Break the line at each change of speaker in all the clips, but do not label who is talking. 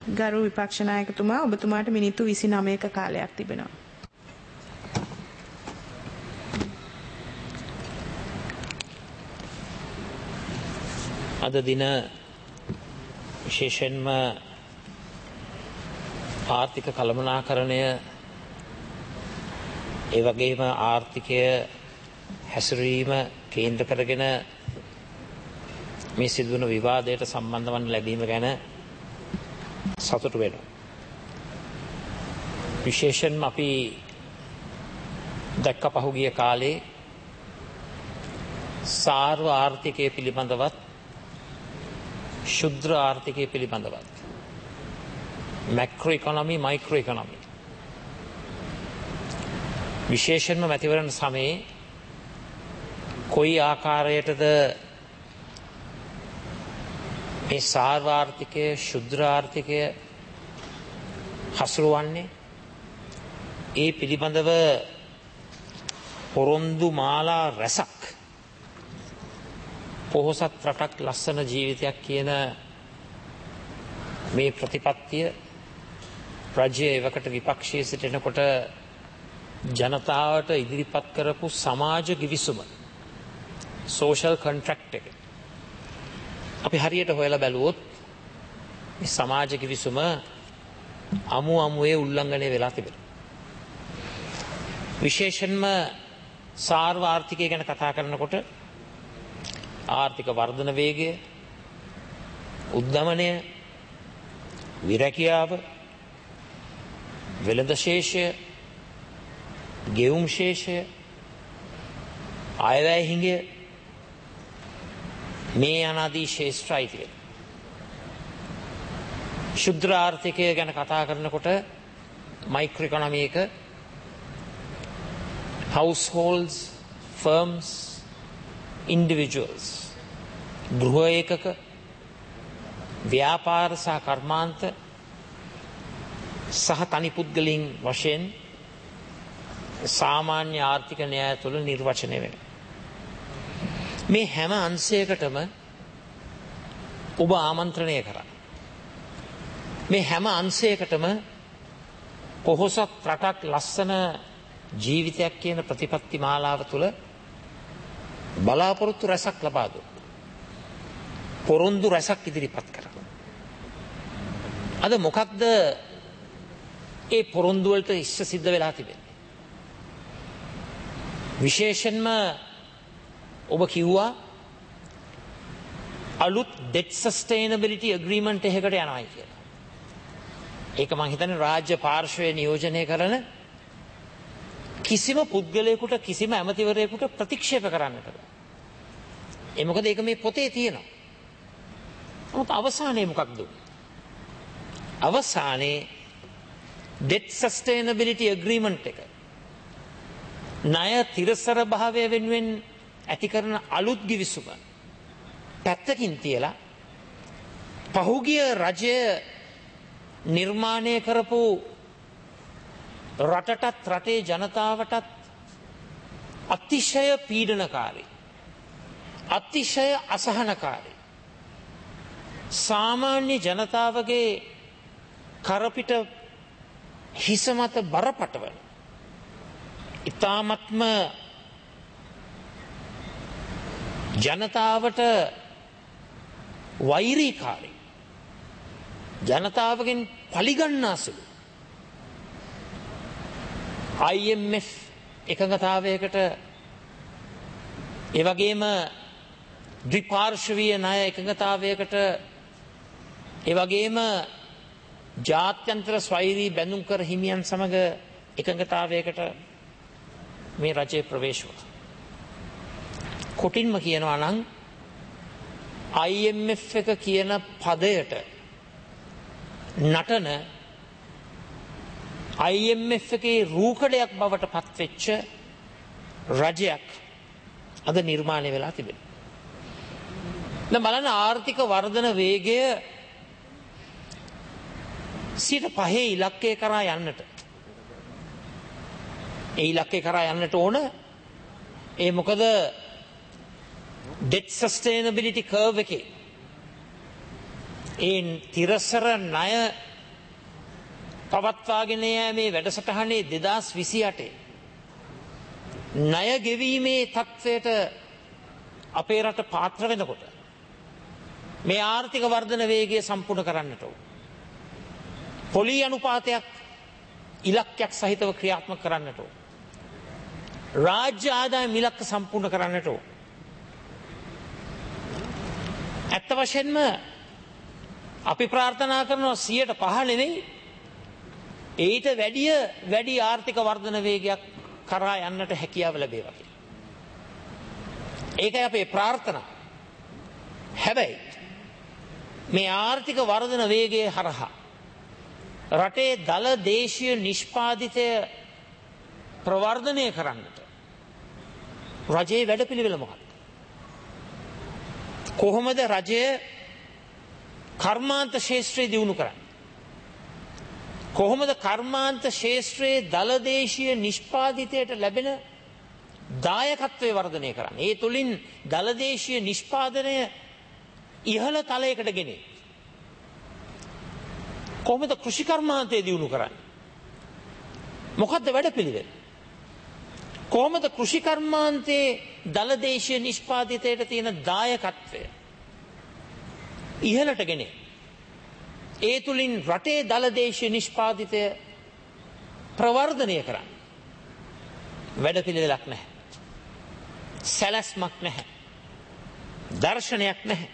ගරු විපක්ෂ නායකතුමා ඔබතුමාට මිනිත්තු 29ක කාලයක් තිබෙනවා.
අද දින විශේෂයෙන්ම ආර්ථික කළමනාකරණය ඒ වගේම ආර්ථිකය හැසිරීම කේන්ද්‍ර කරගෙන මේ සිදුවන විවාදයට සම්බන්ධ වන ලැබීම ගැන සතුටු වෙනවා. විශේෂයෙන්ම අපි දැක්ක පහුගිය කාලේ සාර්ව ආර්ථිකය පිළිබඳවත් ශුද්‍ර ආර්ථිකය පිළිබඳවත් මැක්‍රෝ ඉකොනොමි මයික්‍රෝ ඉකොනොමි විශේෂයෙන්ම මැතිවරණ සමයේ කොයි ආකාරයටද මේ සාර්ව ආර්ථිකය ශුද්‍ර ආර්ථිකය හසුරුවන්නේ ඒ පිළිබඳව පොරොන්දු මාලා රැසක් පොහොසත් රටක් ලස්සන ජීවිතයක් කියන මේ ප්‍රතිපත්තිය රජය එවකට විපක්ෂයේ සිටිනකොට ජනතාවට ඉදිරිපත් කරපු සමාජ ගිවිසුම සෝෂල් කොන්ට්‍රැක්ට් එක අපි හරියට හොයලා බැලුවොත් මේ සමාජ ගිවිසුම අමුවේ උල්ලංඝනය වෙලා තිබෙනවා. විශේෂයෙන්ම සාර්ව ආර්ථිකය ගැන කතා කරනකොට ආර්ථික වර්ධන වේගය, උද්දමනය, විරැකියාව, වෙළඳ ශේෂය, ගෙවුම් ශේෂය, අයවැය හිඟය මේ අනාදී ශේෂ්ත්‍රයි තියෙන. ශුද්‍ර ආර්ථිකය ගැන කතා කරනකොට මයික්‍රෝ ඉකොනොමි එක households, firms, individuals ගෘහ ඒකක ව්‍යාපාර සහ කර්මාන්ත සහ තනි පුද්ගලයන් වශයෙන් සාමාන්‍ය ආර්ථික න්‍යාය තුළ නිර්වචනය වෙනවා. මේ හැම අංශයකටම ඔබ ආමන්ත්‍රණය කරා. මේ හැම අංශයකටම පොහොසත් රටක් ලස්සන ජීවිතයක් කියන ප්‍රතිපත්ති මාලාව තුළ බලාපොරොත්තු රැසක් ලබා දුන්නා. පොරොන්දු රැසක් ඉදිරිපත් කරා. අද මොකක්ද ඒ පොරොන්දු වලට ඉස්ස සිද්ධ වෙලා තිබෙන්නේ? විශේෂයෙන්ම ඔබ කිව්වා අලුත් debt sustainability agreement එකකට යනවායි කියලා. ඒක මම හිතන්නේ රාජ්‍ය පාර්ශ්වය නියෝජනය කරන කිසිම පුද්ගලයෙකුට කිසිම ඇමතිවරයෙකුට ප්‍රතික්ෂේප කරන්නට බෑ. ඒ මොකද ඒක මේ පොතේ තියෙනවා. නමුත් අවසානයේ මොකක්ද? අවසානයේ debt sustainability agreement එක ණය තිරසර භාවය වෙනුවෙන් ඇති කරන අලුත් ගිවිසුම පැත්තකින් තියලා පහුගිය රජය නිර්මාණය කරපු රටටත් රටේ ජනතාවටත් අතිශය පීඩනකාරී අතිශය අසහනකාරී සාමාන්‍ය ජනතාවගේ කරපිට හිස මත බරපතවන ඉතාමත්ම ජනතාවට වෛරීකාරී ජනතාවගෙන් පලිගන්නාසුළු IMF එකඟතාවයකට එවැගේම ද්විපාර්ශ්වීය ණය එකඟතාවයකට එවැගේම ජාත්‍යන්තර ස්වෛරී බැඳුම් කර හිමියන් සමග එකඟතාවයකට මේ රජය ප්‍රවේශ වුණා. කොටින්ම කියනවා නම් IMF එක කියන පදයට නටන IMF එකේ රූකඩයක් බවට පත්වෙච්ච රජයක් අද නිර්මාණය වෙලා තිබෙනවා. දැන් බලන්න ආර්ථික වර්ධන වේගය 5% ඉලක්කය කරා යන්නට. ඒ ඉලක්කය කරා යන්නට ඕන. ඒ මොකද debt sustainability curve එකේ ඒ තිරසර ණය පවත්වාගෙන යෑමේ වැඩසටහනේ 2028 ණය ගෙවීමේ තත්ත්වයට අපේ රට පාත්‍ර වෙනකොට මේ ආර්ථික වර්ධන වේගය සම්පූර්ණ කරන්නට ඕන. පොලී අනුපාතයක් ඉලක්කයක් සහිතව ක්‍රියාත්මක කරන්නට ඕන. රාජ්‍ය ආදායම් ඉලක්ක සම්පූර්ණ කරන්නට ඕන. ඇත්ත වශයෙන්ම අපි ප්‍රාර්ථනා කරනවා 105 නෙවෙයි ඊට වැඩි ආර්ථික වර්ධන වේගයක් කරා යන්නට හැකියාව ලැබේවා කියලා. ඒකයි අපේ ප්‍රාර්ථනාව. හැබැයි මේ ආර්ථික වර්ධන වේගයේ හරහා රටේ දල දේශීය නිෂ්පාදිතය ප්‍රවර්ධනය කරන්නට රජයේ වැඩපිළිවෙල මොකක්ද? කොහොමද රජය කර්මාන්ත ශාස්ත්‍රය දියුණු කරන්නේ? කොහොමද කර්මාන්ත ශාස්ත්‍රයේ දලදේශීය නිෂ්පාදිතයට ලැබෙන දායකත්වය වර්ධනය කරන්නේ? ඒ තුලින් දලදේශීය නිෂ්පාදනය ඉහළ තලයකට ගෙනේ. කොහොමද කෘෂි කර්මාන්තය දියුණු කරන්නේ? මොකද්ද වැඩපිළිවෙල? කොහොමද කෘෂි කර්මාන්තයේ දලදේශීය නිෂ්පාදිතයට තියෙන දායකත්වය ඉහළට ගෙනේ? ඒ තුලින් රටේ දලදේශීය නිෂ්පාදිතය ප්‍රවර්ධනය කරන්න වැඩපිළිවෙලක් නැහැ. සැලැස්මක් නැහැ. දර්ශනයක් නැහැ.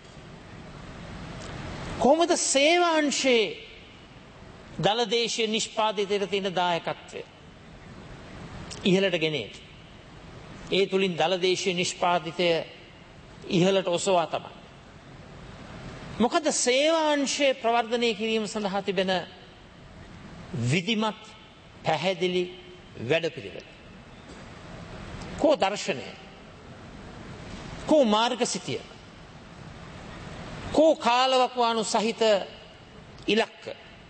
කොහොමද සේවාංශයේ දලදේශීය නිෂ්පාදිතයට තියෙන දායකත්වය ඉහළට ගෙනේ? ඒ තුලින් දලදේශීය නිෂ්පාදිතය ඉහළට ඔසවා තමයි. මොකද සේවාංශය ප්‍රවර්ධනය කිරීම සඳහා තිබෙන විධිමත් පැහැදිලි වැඩපිළිවෙල? කෝ දර්ශනය? කෝ මාර්ගසිතිය? කෝ කාලවකවානු සහිත ඉලක්ක?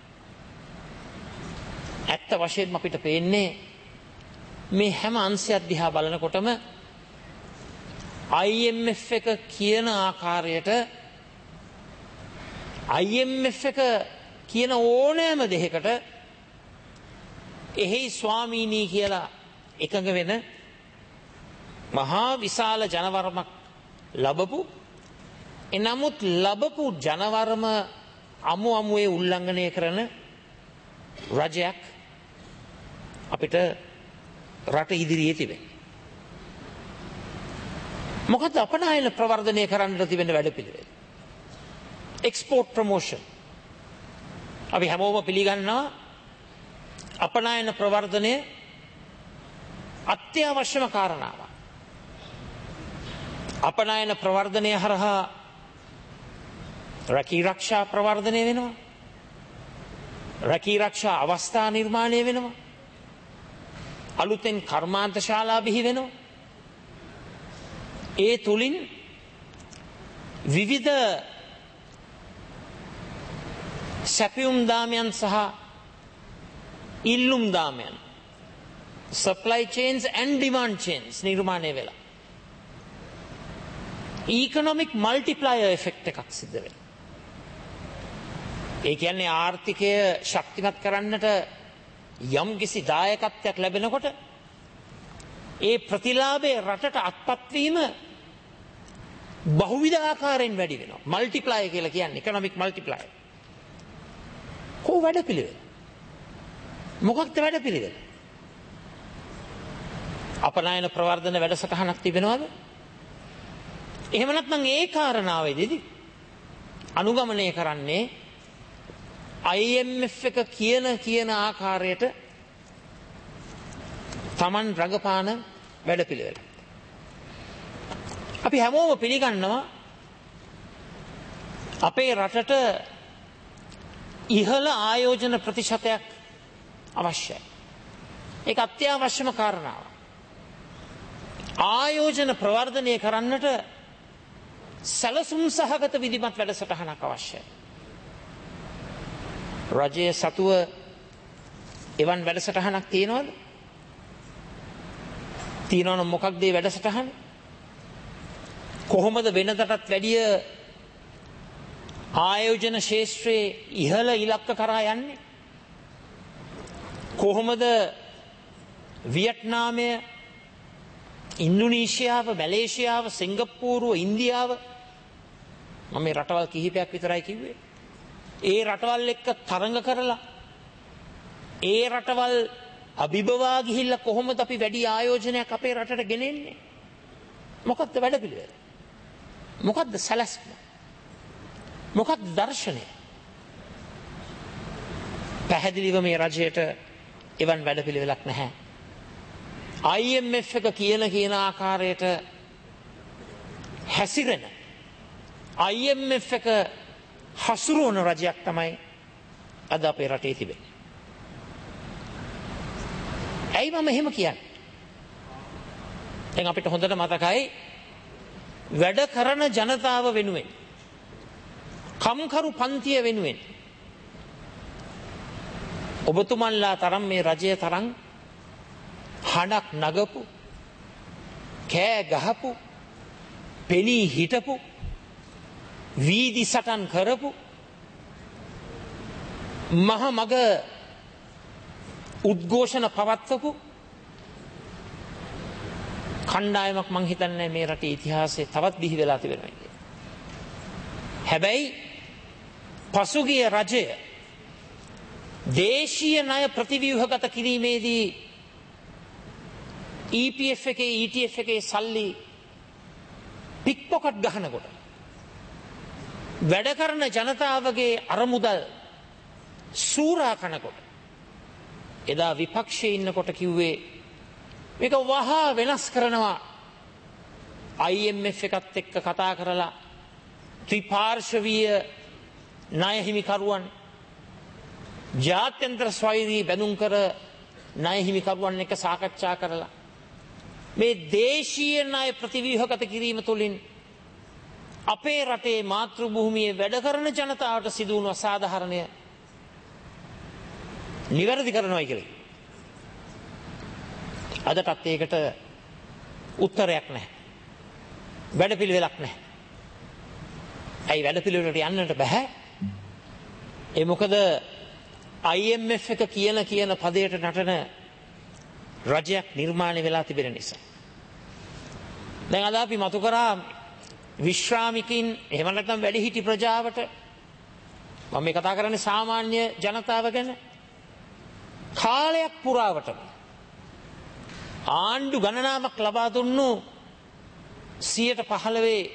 ඇත්ත වශයෙන්ම අපිට පේන්නේ මේ හැම අංශයක් දිහා බලනකොටම IMF එක කියන ආකාරයට IMF එක කියන ඕනෑම දෙයකට එහි ස්වාමීනී කියලා එකඟ වෙන මහා විශාල ජනවරමක් ලැබපු, එනමුත් ලැබපු ජනවරම අමුවේ උල්ලංඝනය කරන රජයක් අපිට රට ඉදිරියේ තිබෙන. මොකද අපනයන ප්‍රවර්ධනය කරන්නට තිබෙන වැඩපිළිවෙල? Export promotion. අපි හැමෝම පිළිගන්නවා අපනයන ප්‍රවර්ධනය අත්‍යවශ්‍යම කාරණාවක්. අපනයන ප්‍රවර්ධනය හරහා රැකී රක්ෂා ප්‍රවර්ධනය වෙනවා. රැකී රක්ෂා අවස්ථා නිර්මාණය වෙනවා. අලුතෙන් කර්මාන්ත ශාලා බිහි වෙනවා. ඒ තුලින් විවිධ සැපයුම් දාමයන් සහ ඉල්ලුම් දාමයන්, supply chains and demand chains නිර්මාණය වෙලා economic multiplier effect එකක් සිද්ධ වෙනවා. ඒ කියන්නේ ආර්ථිකය ශක්තිමත් කරන්නට යම් කිසි දායකත්වයක් ලැබෙනකොට ඒ ප්‍රතිලාභයේ රටට අත්පත් වීම බහුවිධ ආකාරයෙන් වැඩි වෙනවා. මල්ටිප්ලයි කියලා කියන්නේ ඉකොනොමික් මල්ටිප්ලයි. කොහොම වැඩපිළිවෙල? මොකක්ද වැඩපිළිවෙල? අපනයන ප්‍රවර්ධන වැඩසටහනක් තිබෙනවද? එහෙම නැත්නම් ඒ කාරණාවේදී අනුගමනය කරන්නේ IMF එක කියන ආකාරයට Taman රඟපාන වැඩපිළිවෙල. අපි හැමෝම පිළිගන්නවා අපේ රටට ඉහළ ආයෝජන ප්‍රතිශතයක් අවශ්‍යයි. ඒක අත්‍යවශ්‍යම කාරණාවක්. ආයෝජන ප්‍රවර්ධනය කරන්නට සැලසුම් සහගත විධිමත් වැඩසටහනක් අවශ්‍යයි. රජයේ සතුව එවන් වැඩසටහනක් තියෙනවද? තියෙනවනම් මොකක්ද මේ වැඩසටහන? කොහොමද වෙනදටත් වැඩිය ආයෝජන ශාස්ත්‍රයේ ඉහළ ඉලක්ක කරා යන්නේ? කොහොමද වියට්නාමය, ඉන්දුනීසියාව, මැලේසියාව, සිංගප්පූරුව, ඉන්දියාව, මම මේ රටවල් කිහිපයක් විතරයි කිව්වේ. ඒ රටවල් එක්ක තරඟ කරලා ඒ රටවල් අභිබවා ගිහිල්ලා කොහොමද අපි වැඩි ආයෝජනයක් අපේ රටට ගෙනෙන්නේ? මොකක්ද වැඩපිළිවෙල? මොකක්ද සැලැස්ම? මොකක්ද දර්ශනය? පැහැදිලිව මේ රජයට එවන් වැඩපිළිවෙලක් නැහැ. IMF එක කියන ආකාරයට හැසිරෙන, IMF එක හසුරුවන රජයක් තමයි අද අපේ රටේ තිබෙන්නේ. ඇයි මම එහෙම කියන්නේ? දැන් අපිට හොඳට මතකයි වැඩ කරන ජනතාව වෙනුවෙන්, කම්කරු පන්තිය වෙනුවෙන් ඔබතුමන්ලා තරම් මේ රජය තරම් හඬක් නගපු, කෑ ගහපු, පෙනී හිටපු, වීදි සටන් කරපු, මහ මග උද්ඝෝෂණ පවත්වපු කණ්ඩායමක් මං හිතන්නේ මේ රටේ ඉතිහාසයේ තවත් බිහි වෙලා තිබෙනවා කියලා. හැබැයි පසුගිය රජය දේශීය ණය ප්‍රතිව්‍යුහගත කිරීමේදී EPF එකේ ETF එකේ සල්ලි පික්පොකට් ගහනකොට වැඩ කරන ජනතාවගේ අරමුදල් සූරා කනකොට එදා විපක්ෂයේ ඉන්නකොට කිව්වේ මේක වහා වෙනස් කරනවා, IMF එකත් එක්ක කතා කරලා ත්‍රිපාර්ශවීය ණය හිමිකරුවන්, ජාත්‍යන්තර ස්වෛරී බැඳුම් කර ණය හිමිකරුවන් එක්ක සාකච්ඡා කරලා මේ දේශීය ණය ප්‍රතිව්‍යුහගත කිරීම තුළින් අපේ රටේ මාතෘ භූමියේ වැඩ කරන ජනතාවට සිදු වුණු අසාධාරණය නිවැරදි කරනවායි කියලා. අදටත් ඒකට උත්තරයක් නැහැ. වැඩපිළිවෙලක් නැහැ. ඇයි වැඩපිළිවෙලට යන්නට බෑ? ඒ මොකද IMF එක කියන පදයට නටන රජයක් නිර්මාණය වෙලා තිබෙන නිසා. දැන් අද අපි මතු කරා විශ්‍රාමිකින්, එහෙම නැත්නම් වැඩිහිටි ප්‍රජාවට, මම මේ කතා කරන්නේ සාමාන්‍ය ජනතාව ගැන. කාලයක් පුරාවටම ආණ්ඩු ගණනාවක් ලබා දුන්නු 15%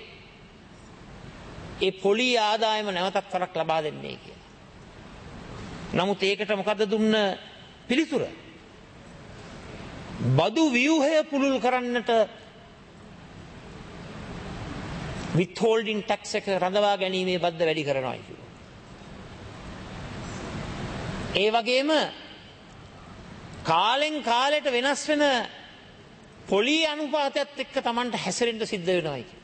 ඒ පොලී ආදායම නැවතත් වරක් ලබා දෙන්නේ කියලා. නමුත් ඒකට මොකද දුන්න පිළිතුර? බදු ව්‍යුහය පුළුල් කරන්නට withholding tax එක රඳවා ගැනීමේ බද්ද වැඩි කරනවා කිව්වා. ඒ වගේම කාලෙන් කාලයට වෙනස් වෙන පොලී අනුපාතයත් එක්ක Tamanට හැසිරෙන්න සිද්ධ වෙනවා කිව්වා.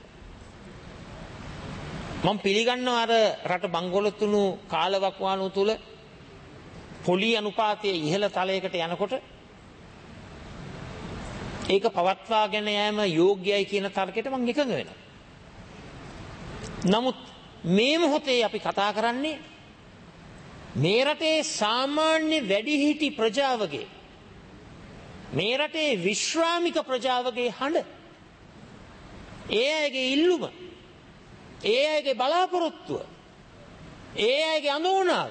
මම පිළිගන්නවා අර රට බංගලොත්තුණු කාලවකවානුව තුල පොලී අනුපාතයේ ඉහළ තලයකට යනකොට ඒක පවත්වාගෙන යෑම යෝග්‍යයි කියන තර්කයට මම එකඟ වෙනවා. නමුත් මේ මොහොතේ අපි කතා කරන්නේ මේ රටේ සාමාන්‍ය වැඩිහිටි ප්‍රජාවගේ, මේ රටේ විශ්‍රාමික ප්‍රජාවගේ හඬ, ඒ අයගේ ඉල්ලුම, ඒ අයගේ බලාපොරොත්තුව, ඒ අයගේ අඳෝනාව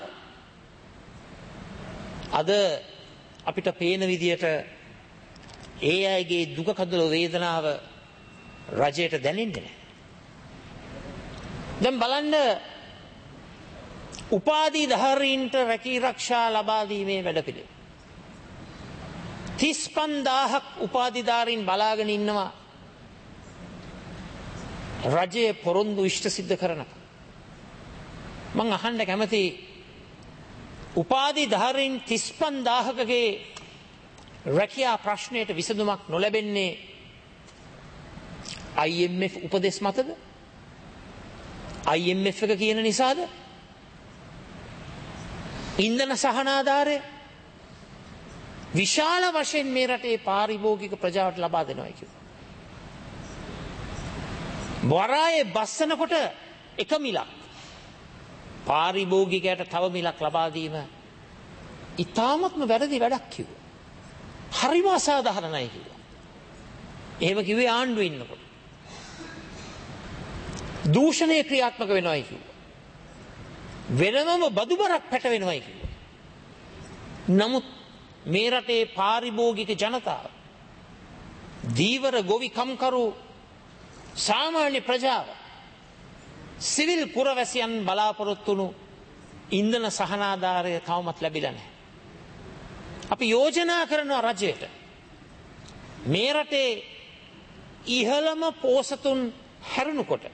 අද අපිට පේන විදියට ඒ අයගේ දුක කඳුළු වේදනාව රජයට දැනෙන්නේ නැහැ. දැන් බලන්න උපාධිධාරීන්ට රැකී රක්ෂා ලබා දීමේ වැඩපිළිවෙල. 35000ක් උපාධිධාරීන් බලාගෙන ඉන්නවා රජයේ පොරොන්දු ඉෂ්ට සිද්ධ කරනක. මං අහන්න කැමති උපාධිධාරීන් 35000කගේ රැකියා ප්‍රශ්නයට විසඳුමක් නොලැබෙන්නේ IMF උපදෙස් මතද? IMF එක කියන නිසාද? ඉන්ධන සහනාධාරය විශාල වශයෙන් මේ රටේ පාරිභෝගික ප්‍රජාවට ලබා දෙනවා කිව්වා. වරායේ බස්සනකොට එක මිලක්, පාරිභෝගිකයට තව මිලක් ලබා දීම ඉතාමත්ම වැරදි වැඩක් කිව්වා. හරිම අසාධාරණයි කිව්වා. එහෙම කිව්වේ ආණ්ඩුවේ ඉන්නකොට. දූෂණය ක්‍රියාත්මක වෙනවයි කිව්වා. වෙනමම බදු බරක් පැටවෙනවයි කිව්වා. නමුත් මේ රටේ පාරිභෝගික ජනතාව, දීවර ගොවි කම්කරු සාමාන්‍ය ප්‍රජාව, සිවිල් පුරවැසියන් බලාපොරොත්තු වුණු ඉන්ධන සහනාධාරය තවමත් ලැබිලා නැහැ. අපි යෝජනා කරනවා රජයට මේ රටේ ඉහළම පෝසතුන් හැරුණුකොට,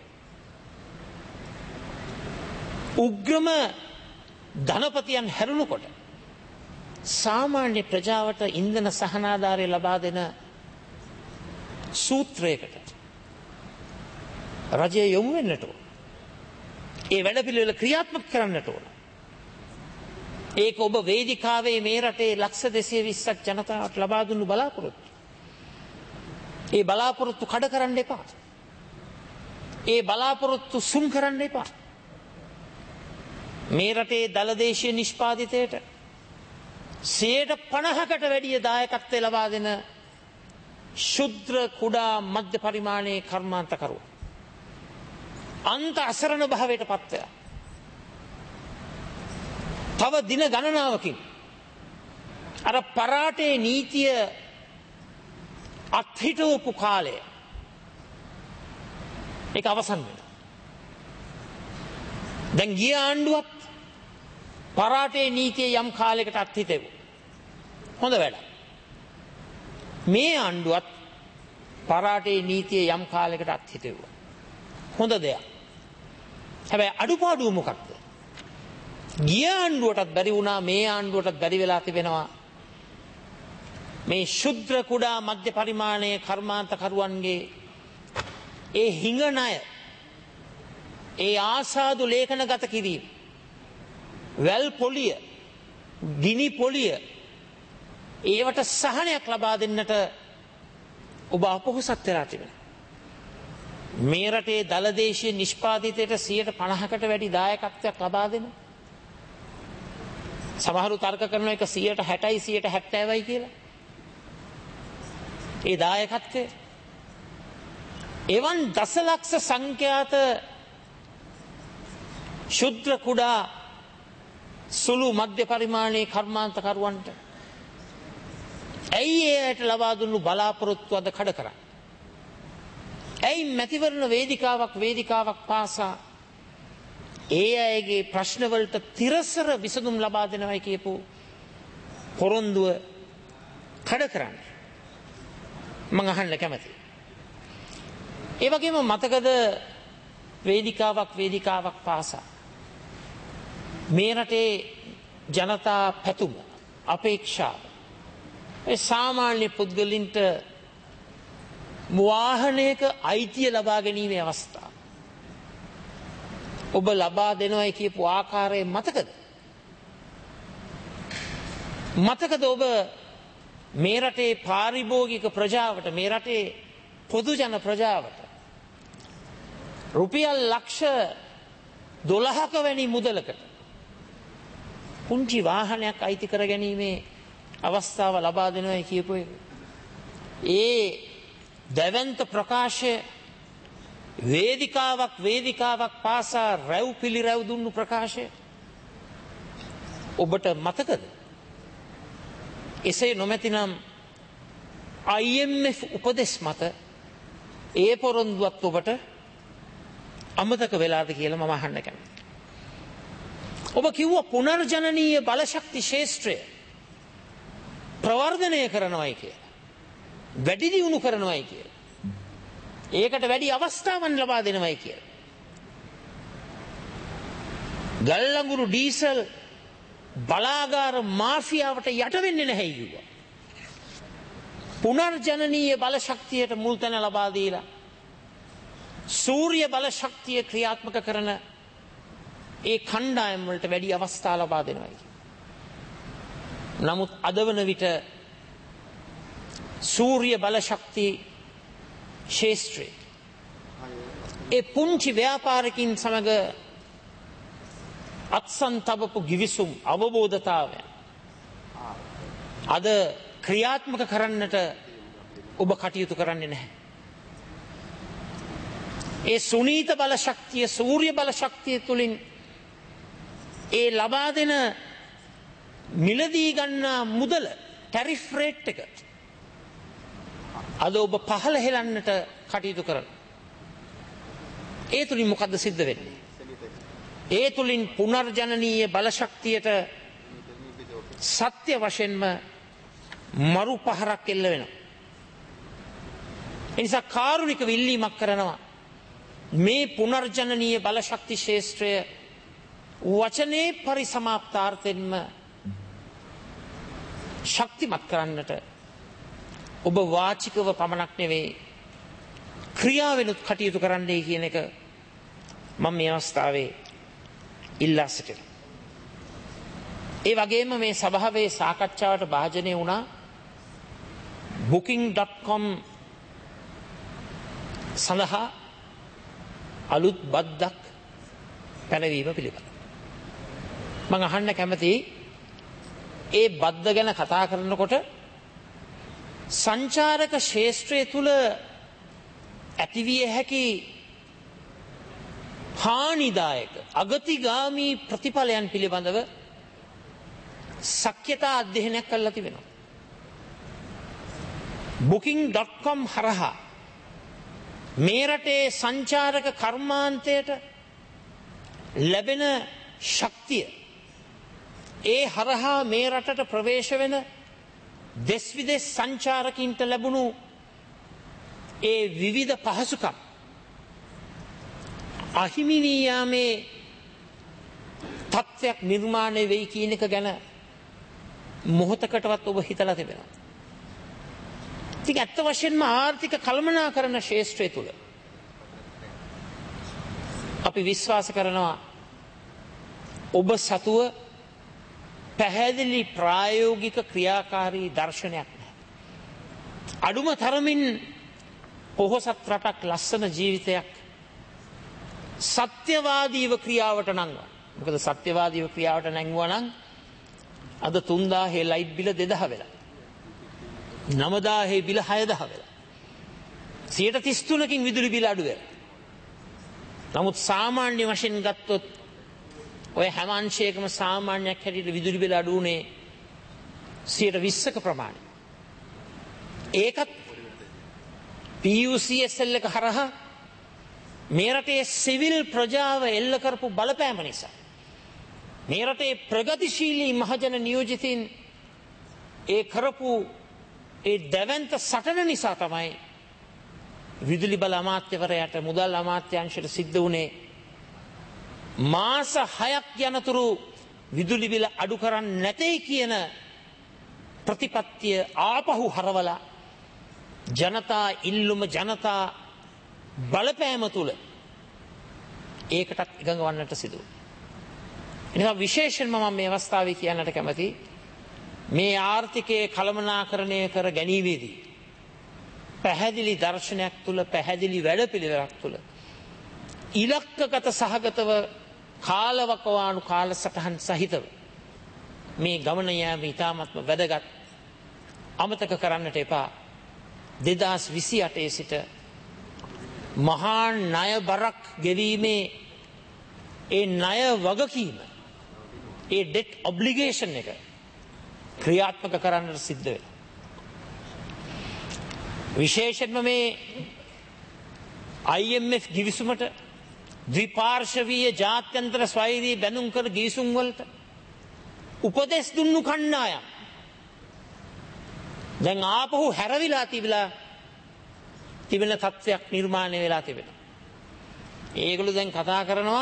උග්‍රම ධනපතියන් හැරුණුකොට සාමාන්‍ය ප්‍රජාවට ඉන්ධන සහනාධාරය ලබා දෙන සූත්‍රයකට රජය යොමු වෙන්නට ඕන. ඒ වැඩපිළිවෙල ක්‍රියාත්මක කරන්නට ඕන. ඒක ඔබ වේදිකාවේ මේ රටේ ලක්ෂ 220ක් ජනතාවට ලබා දුන්නු බලාපොරොත්තු. ඒ බලාපොරොත්තු කඩ කරන්න එපා. ඒ බලාපොරොත්තු සුන් කරන්න එපා. මේ රටේ දළදේශීය නිෂ්පාදිතයට 50%කට වැඩිය දායකත්වය ලබා දෙන ශුද්‍ර කුඩා මධ්‍ය පරිමාණයේ කර්මාන්තකරුවෝ අන්ත අසරණ භාවයට පත් වෙලා තව දින ගණනාවකින් අර පරාටේ නීතිය අත්හිටවපු කාලය ඒක අවසන් වෙනවා. දැන් ගිය ආණ්ඩුවත් පරාටේ නීතිය යම් කාලයකට අත්හිටෙව්වා. හොඳ වැඩක්. මේ ආණ්ඩුවත් පරාටේ නීතිය යම් කාලයකට අත්හිටෙව්වා. හොඳ දෙයක්. හැබැයි අඩුපාඩුව මොකක්ද? ගිය ආණ්ඩුවටත් බැරි වුණා, මේ ආණ්ඩුවටත් බැරි වෙලා තිබෙනවා මේ ශුද්‍ර කුඩා මධ්‍ය පරිමාණයේ කර්මාන්තකරුවන්ගේ ඒ හිඟණය, ඒ ආසාදු ලේඛනගත කිරීම, වැල් පොලිය, ගිනි පොලිය, ඒවට සහනයක් ලබා දෙන්නට ඔබ අපොහොසත් වෙලා තිබෙනවා. මේ රටේ දළදේශීය නිෂ්පාදිතයට 50%කට වැඩි දායකත්වයක් ලබා දෙන, සමහරු තර්ක කරන එක 60%යි 70%යි කියලා. ඒ දායකත්වය එවන් දසලක්ෂ සංඛ්‍යාත ශුද්‍ර කුඩා සුළු මධ්‍ය පරිමාණයේ කර්මාන්තකරුවන්ට ඇයි ඒයට ලබා දුන්නු බලාපොරොත්තු අද කඩ කරන්නේ? ඇයි මැතිවරණ වේදිකාවක් පාසා ඒ අයගේ ප්‍රශ්නවලට තිරසර විසඳුම් ලබා දෙනවයි කියපු පොරොන්දුව කඩ කරන්නේ? මම අහන්න කැමතියි. ඒ වගේම මතකද වේදිකාවක් පාසා මේ රටේ ජනතා පැතුම, අපේක්ෂාව, ඒ සාමාන්‍ය පුද්ගලින්ට වාහනයක අයිතිය ලබා ගැනීමේ අවස්ථාව ඔබ ලබා දෙනවයි කියපු ආකාරය මතකද? මතකද ඔබ මේ රටේ පාරිභෝගික ප්‍රජාවට, මේ රටේ පොදු ජන ප්‍රජාවට රුපියල් ලක්ෂ 12ක වැනි මුදලකට පුංචි වාහනයක් අයිති කර ගැනීමේ අවස්ථාව ලබා දෙනවයි කියපු එක? ඒ දැවැන්ත ප්‍රකාශය වේදිකාවක් පාසා රැව් පිළිරැව් දුන්නු ප්‍රකාශය ඔබට මතකද? එසේ නොමැතිනම් IMF උපදෙස් මත ඒ පොරොන්දුවත් ඔබට අමතක වෙලාද කියලා මම අහන්න කැමතියි. ඔබ කිව්වා පුනර්ජනනීය බලශක්ති ක්ෂේත්‍රය ප්‍රවර්ධනය කරනවයි කියලා, වැඩි දියුණු කරනවයි කියලා, ඒකට වැඩි අවස්ථාවන් ලබා දෙනවයි කියලා. ගල්ලඟුරු ඩීසල් බලාගාර මාෆියාවට යට වෙන්නේ නැහැ කිව්වා. පුනර්ජනනීය බලශක්තියට මුල් තැන ලබා දීලා සූර්ය බලශක්තිය ක්‍රියාත්මක කරන ඒ කණ්ඩායම් වලට වැඩි අවස්ථා ලබා දෙනවා. නමුත් අද වන විට සූර්ය බලශක්ති ක්ෂේත්‍රයේ ඒ පුංචි ව්‍යාපාරිකින් සමග අත්සන් තබපු ගිවිසුම් අවබෝධතාවය අද ක්‍රියාත්මක කරන්නට ඔබ කටයුතු කරන්නේ නැහැ. ඒ සුනීත බල ශක්තිය, සූර්ය බල ශක්තිය තුළින් ඒ ලබා දෙන මිලදී ගන්නා මුදල, ටැරිෆ් රේට් එක අද ඔබ පහළ හෙලන්නට කටයුතු කරන. ඒ තුළින් මොකද්ද සිද්ධ වෙන්නේ? ඒ තුළින් පුනර්ජනනීය බලශක්තියට සත්‍ය වශයෙන්ම මරු පහරක් එල්ල වෙනවා. ඒ නිසා කාරුණික විල්ලීමක් කරනවා. මේ පුනර්ජනනීය බලශක්ති ශේෂ්ත්‍රය වචනේ පරිසමාප්තාර්ථයෙන්ම ශක්තිමත් කරන්නට ඔබ වාචිකව පමණක් නෙවෙයි ක්‍රියාවෙනුත් කටයුතු කරන්නයි කියන එක මම මේ අවස්ථාවේ ඉල්ලා සිටිනවා. ඒ වගේම මේ සභාවේ සාකච්ඡාවට භාජනය වුණා booking.com සඳහා අලුත් බද්දක් පැනවීම පිළිබඳ. මම අහන්න කැමතියි ඒ බද්ද ගැන කතා කරනකොට සංචාරක ශේෂ්ත්‍රය තුල ඇතිවිය හැකි හානිදායක අගතිගාමී ප්‍රතිඵලයන් පිළිබඳව සක්්‍යතා අධ්‍යයනයක් කරලා තිබෙනවා. booking.com හරහා මේ රටේ සංචාරක කර්මාන්තයට ලැබෙන ශක්තිය, ඒ හරහා මේ රටට ප්‍රවේශ වෙන දෙස් විදෙස් සංචාරකින්ට ලැබුණු ඒ විවිධ පහසුකම් අහිමි වී යාමේ තත්ත්වයක් නිර්මාණය වෙයි කියන එක ගැන මොහොතකටවත් ඔබ හිතලා තිබෙනවා. ඉතින් ඇත්ත වශයෙන්ම ආර්ථික කළමනාකරණ ශේෂ්ත්‍රය තුල අපි විශ්වාස කරනවා ඔබ සතුව පැහැදිලි ප්‍රායෝගික ක්‍රියාකාරී දර්ශනයක් නැහැ. අඩුම තරමින් පොහොසත් රටක්, ලස්සන ජීවිතයක් සත්‍යවාදීව ක්‍රියාවට නංවා. මොකද සත්‍යවාදීව ක්‍රියාවට නැංගුවා නම් අද 3000 ලයිට් බිල 2000 වෙලා. 9000 බිල 6000 වෙලා. 133කින් විදුලි බිල අඩු වෙලා. නමුත් සාමාන්‍ය වශයෙන් ගත්තොත් ඔය හැම අංශයකම සාමාන්‍යයක් හැටියට විදුලි බිල අඩු උනේ 120ක ප්‍රමාණය. ඒකත් PUCSL එක හරහා මේ රටේ සිවිල් ප්‍රජාව එල්ල කරපු බලපෑම නිසා, මේ රටේ ප්‍රගතිශීලී මහජන නියෝජිතින් ඒ කරපු ඒ දැවැන්ත සටන නිසා තමයි විදුලි බල අමාත්‍යවරයාට, මුදල් අමාත්‍යාංශයට සිද්ධ වුණේ මාස 6ක් යනතුරු විදුලි බිල අඩු කරන්නේ නැtei කියන ප්‍රතිපත්තිය ආපහු හරවලා ජනතා ඉල්ලුම, ජනතා බලපෑම තුල ඒකටත් එකඟ වන්නට සිදු වුණා. එනිසා විශේෂයෙන්ම මම මේ අවස්ථාවේ කියන්නට කැමතියි මේ ආර්ථිකයේ කළමනාකරණය කර ගැනීමේදී පැහැදිලි දර්ශනයක් තුල, පැහැදිලි වැඩපිළිවෙලක් තුල ඉලක්කගත සහගතව කාලවකවානු කාලසටහන් සහිතව මේ ගමන යාම ඉතාමත්ම වැදගත්. අමතක කරන්නට එපා 2028 සිට මහා ණය බරක් ගෙවීමේ ඒ ණය වගකීම, ඒ ඩෙට් ඔබ්ලිගේෂන් එක ක්‍රියාත්මක කරන්නට සිද්ධ වෙනවා. විශේෂයෙන්ම මේ IMF ගිවිසුමට, ද්විපාර්ශවීය ජාත්‍යන්තර ස්වෛරී බැඳුම් කර ගිවිසුම් වලට උපදෙස් දුන්නු කණ්ඩායම් දැන් ආපහු හැරවිලා තිබෙන තත්ත්වයක් නිර්මාණය වෙලා තිබෙනවා. ඒගොල්ලෝ දැන් කතා කරනවා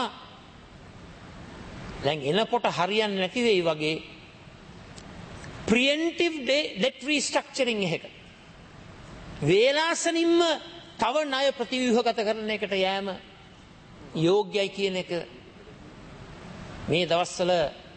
දැන් එනකොට හරියන්නේ නැති වෙයි වගේ ප්‍රිඑම්පටිව් ඩෙට් රීස්ට්‍රක්චරින් එකක වේලාසනින්ම තව ණය ප්‍රතිව්‍යුහගත කරන එකට යෑම යෝග්‍යයි කියන එක මේ දවස්වල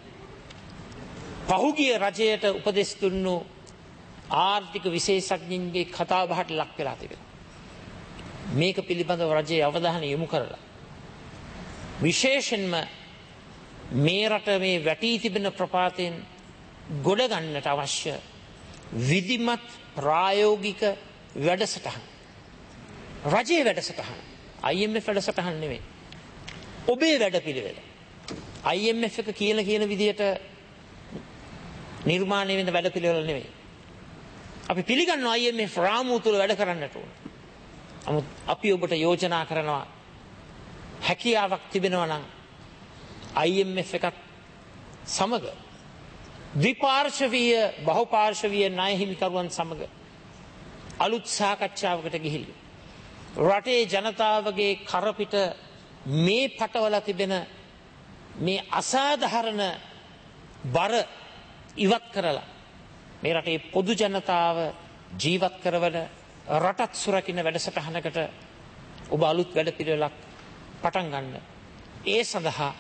පහුගිය රජයට උපදෙස් දුන්නු ආර්ථික විශේෂඥයින්ගේ කතා බහට ලක් වෙලා තිබෙනවා. මේක පිළිබඳව රජයේ අවධානය යොමු කරලා විශේෂයෙන්ම මේ රට මේ වැටී තිබෙන ප්‍රපාතයෙන් ගොඩ ගන්නට අවශ්‍ය විධිමත් ප්‍රායෝගික වැඩසටහන්. රජයේ වැඩසටහන. IMF වැඩසටහන් නෙවෙයි. ඔබේ වැඩපිළිවෙල. IMF එක කියන විදිහට නිර්මාණය වෙන වැඩපිළිවෙල නෙවෙයි. අපි පිළිගන්නවා IMF රාමුව තුල වැඩ කරන්නට ඕන. නමුත් අපි ඔබට යෝජනා කරනවා හැකියාවක් තිබෙනවා නම් IMF එකත් සමග ද්විපාර්ශවීය බහුපාර්ශවීය ණය හිමිකරුවන් සමග අලුත් සාකච්ඡාවකට ගිහිල්ලා රටේ ජනතාවගේ කරපිට මේ පටවල තිබෙන මේ අසාධාරණ බර ඉවත් කරලා මේ රටේ පොදු ජනතාව ජීවත් කරවන රටත් සුරකින්න වැඩසටහනකට ඔබ අලුත් වැඩපිළිවෙලක් පටන් ගන්න. ඒ සඳහා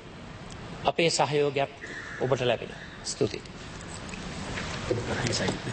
අපේ සහයෝගයක් ඔබට ලැබෙනවා. ස්තුතියි.